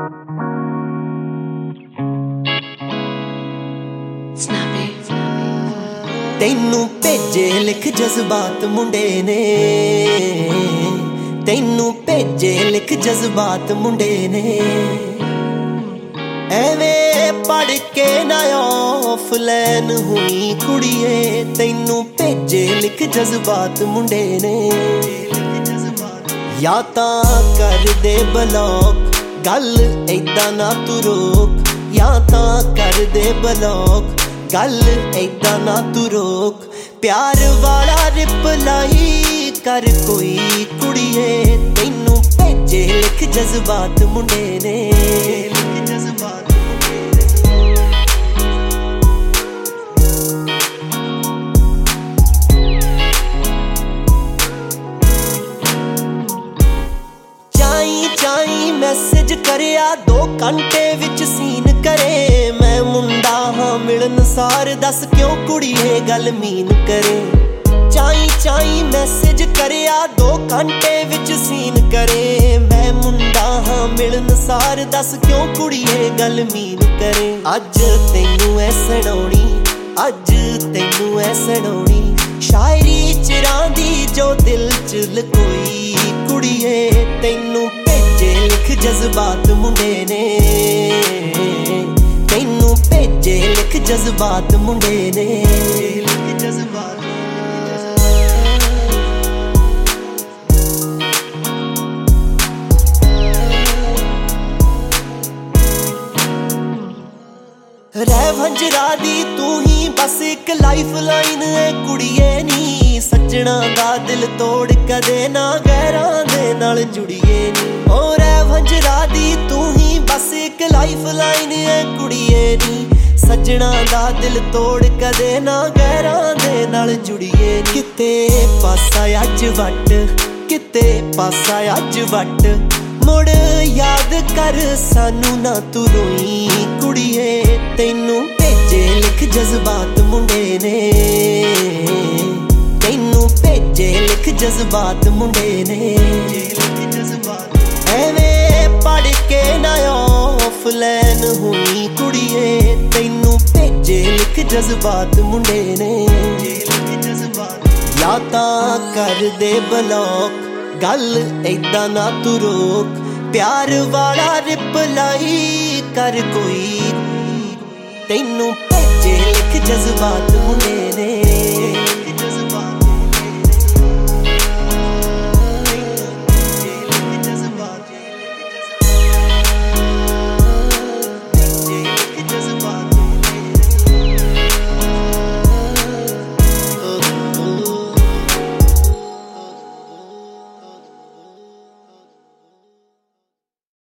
ਤੈਨੂੰ ਭੇਜੇ ਲਿਖ ਜਜ਼ਬਾਤ ਮੁੰਡੇ ਨੇ, ਤੈਨੂੰ ਭੇਜੇ ਲਿਖ ਜਜ਼ਬਾਤ ਮੁੰਡੇ ਨੇ। ਐਵੇਂ ਪੜ ਕੇ ਨਾ ਆਫਲਾਈਨ ਹੋਈ ਕੁੜੀਏ, ਤੈਨੂੰ ਭੇਜੇ ਲਿਖ ਜਜ਼ਬਾਤ ਮੁੰਡੇ ਨੇ। ਜਾਂ ਤਾਂ ਕਰਦੇ ਬਲੌਕ, ਗੱਲ ਏਦਾਂ ਨਾ ਤੂੰ ਰੋਕ, ਜਾਂ ਤਾਂ ਕਰਦੇ ਬਲੌਕ, ਗੱਲ ਏਦਾਂ ਨਾ ਤੂੰ ਰੋਕ। ਪਿਆਰ ਵਾਲਾ ਰਿਪਲਾਈ ਕਰ ਕੋਈ ਕੁੜੀਏ, ਤੈਨੂੰ ਭੇਜੇ ਲਿਖ ਜਜ਼ਬਾਤ ਮੁੰਡੇ ਨੇ। ਚਾਈ ਮੈਸੇਜ ਕਰਿਆ 2 ਘੰਟੇ ਵਿੱਚ ਸੀਨ ਕਰੇ। ਮੈਂ ਮੁੰਡਾ ਹਾਂ ਮਿਲਣ ਸਾਰ, ਦੱਸ ਕਿਉਂ ਕੁੜੀਏ ਗੱਲ ਮੀਨ ਕਰੇ। ਚਾਈ ਮੈਸੇਜ ਕਰਿਆ 2 ਘੰਟੇ ਵਿੱਚ ਸੀਨ ਕਰੇ। ਮੈਂ ਮੁੰਡਾ ਹਾਂ ਮਿਲਣ ਸਾਰ, ਦੱਸ ਕਿਉਂ ਕੁੜੀਏ ਗੱਲ ਮੀਨ ਕਰੇ। ਅੱਜ ਤੈਨੂੰ ਐ ਸੁਣਾਉਣੀ, ਅੱਜ ਤੈਨੂੰ ਐ ਸੁਣਾਉਣੀ ਸ਼ਾਇਰੀ ਚਿਰਾਂ ਦੀ ਜੋ ਦਿਲ ਚ ਲਕੋਈ ਕੁੜੀਏ, ਤੈਨੂੰ ਭੇਜੇ ਲਿਖ ਜਜ਼ਬਾਤ ਮੁੰਡੇ ਨੇ। ਤੈਨੂੰ ਭੇਜੇ ਲਿਖ ਜਜ਼ਬਾਤ ਮੁੰਡੇ ਨੇ। ਰਹਿ ਵੰਜਰਾ ਦੀ ਤੂੰ ਹੀ ਬਸ ਇੱਕ ਲਾਈਫ ਲਾਈਨ ਐ ਕੁੜੀਏ ਨੀ। ਸੱਜਣਾ ਦਾ ਦਿਲ ਤੋੜ ਕਦੇ ਨਾ ਗੈਰਾਂ ਦੇ ਨਾਲ ਜੁੜੀਏ ਨੀ। ਓ ਰਹਿ ਵੰਜਰਾ ਦੀ ਤੂੰ ਹੀ ਬਸ ਇੱਕ ਲਾਈਫ ਲਾਈਨ ਐ ਕੁੜੀਏ ਨੀ। ਸੱਜਣਾ ਦਾ ਦਿਲ ਤੋੜ ਕਦੇ ਨਾ ਗੈਰਾਂ ਦੇ ਨਾਲ ਜੁੜੀਏ ਨੀ। ਕਿਤੇ ਪਾਸਾ ਅੱਜ ਵੱਟ, ਕਿਤੇ ਪਾਸਾ ਅੱਜ ਵੱਟ, ਮੁੜ ਯਾਦ ਕਰ ਸਾਨੂੰ ਨਾ ਤੂੰ ਰੋਈ ਕੁੜੀਏ, ਤੈਨੂੰ ਭੇਜੇ ਲਿਖ ਜਜ਼ਬਾਤ ਮੁੰਡੇ ਨੇ। ਤੈਨੂੰ ਭੇਜੇ ਲਿਖ ਜਜ਼ਬਾਤ ਮੁੰਡੇ ਨੇ। ਐਵੇਂ ਪੜ ਕੇ ਨਾ ਆਫਲਾਈਨ ਹੋਈ ਕੁੜੀਏ, ਤੈਨੂੰ ਭੇਜੇ ਲਿਖ ਜਜ਼ਬਾਤ ਮੁੰਡੇ ਨੇ। ਜਾਂ ਤਾਂ ਕਰਦੇ ਬਲੌਕ, ਗੱਲ ਏਦਾਂ ਨਾ ਤੂੰ ਰੋਕ। ਪਿਆਰ ਵਾਲਾ ਰਿਪਲਾਈ ਕਰ ਕੋਈ, ਤੈਨੂੰ ਭੇਜੇ ਲਿਖ ਜਜ਼ਬਾਤ ਮੁੰਡੇ ਨੇ।